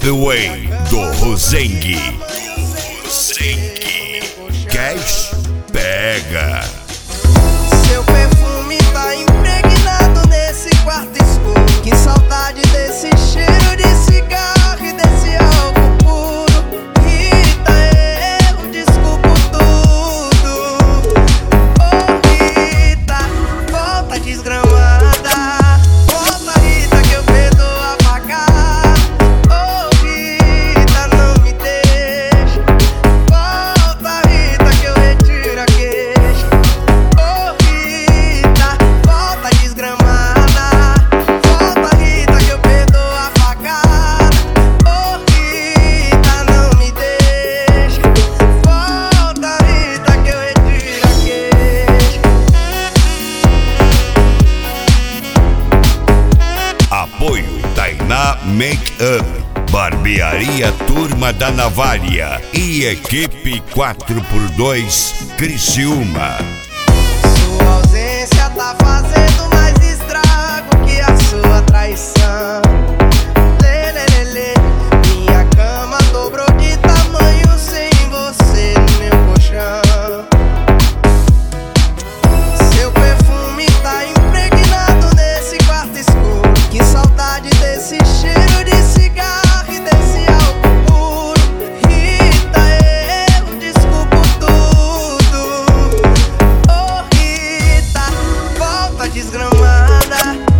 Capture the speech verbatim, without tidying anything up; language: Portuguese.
Away do Rosengue. Rosengue. Cash pega. Seu perfume tá impregnado nesse quarto escuro. Que saudade desse cheiro de cigarro e desse álcool puro. Rita, eu desculpo tudo. Oh Rita, volta desgramada. Volta Rita que eu perdoo a pagar. Oh Rita, não me deixa. Volta Rita que eu retiro a queixa. Oh Rita, volta desgramada. Volta Rita que eu perdoo a facada. Oh Rita, não me deixa. Volta Rita que eu retiro a queixa. Apoio Tainá Make-up, Barbearia Turma da Navalha e Equipe quatro por dois Criciúma. Sua ausência tá fazendo mais estrago que a sua traição. Lê, lê, lê, lê. Minha cama dobrou de tamanho sem você no meu colchão. Seu perfume tá impregnado nesse quarto escuro. Que saudade desse cheiro de cigarro e desse álcool puro. Rita, eu desculpo tudo. Oh Rita, volta desgramada.